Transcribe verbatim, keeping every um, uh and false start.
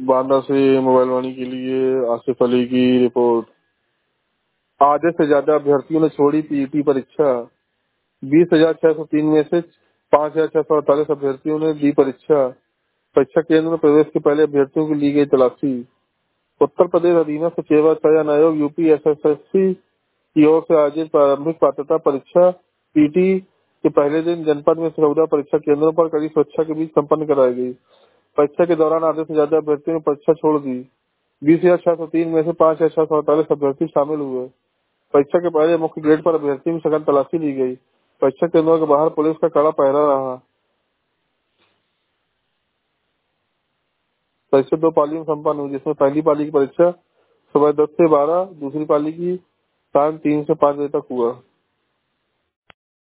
बांदा से मोबाइल वाणी के लिए आसिफ अली की रिपोर्ट। आधे से ज्यादा अभ्यर्थियों ने छोड़ी पीईटी परीक्षा। बीस हजार छह सौ तीन में से पाँच हजार छह सौ अड़तालीस अभ्यर्थियों ने दी परीक्षा। परीक्षा केंद्र में प्रवेश के पहले अभ्यर्थियों की ली गई तलाशी। उत्तर प्रदेश अधीनस्थ सेवा चयन आयोग यूपी एसएसएससी की ओर से आयोजित प्रारंभिक पात्रता परीक्षा पीटी के पहले दिन जनपद में चौदह परीक्षा केंद्रों पर कड़ी सुरक्षा के बीच संपन्न कराई गई। परीक्षा के दौरान आधे से ज्यादा अभ्यर्थियों ने परीक्षा छोड़ दी। बीस हजार छह सौ तीन में से पाँच हजार छह सौ अड़तालीस अभ्यर्थी शामिल हुए। परीक्षा के पहले मुख्य गेट पर अभ्यर्थियों की सघन तलाशी ली गई। परीक्षा केंद्रों के बाहर पुलिस का कड़ा पहरा रहा। परीक्षा दो पालियों में संपन्न हुई, जिसमें पहली पाली की परीक्षा सुबह दस से बारह, दूसरी पाली की शाम तीन से पाँच बजे तक हुआ।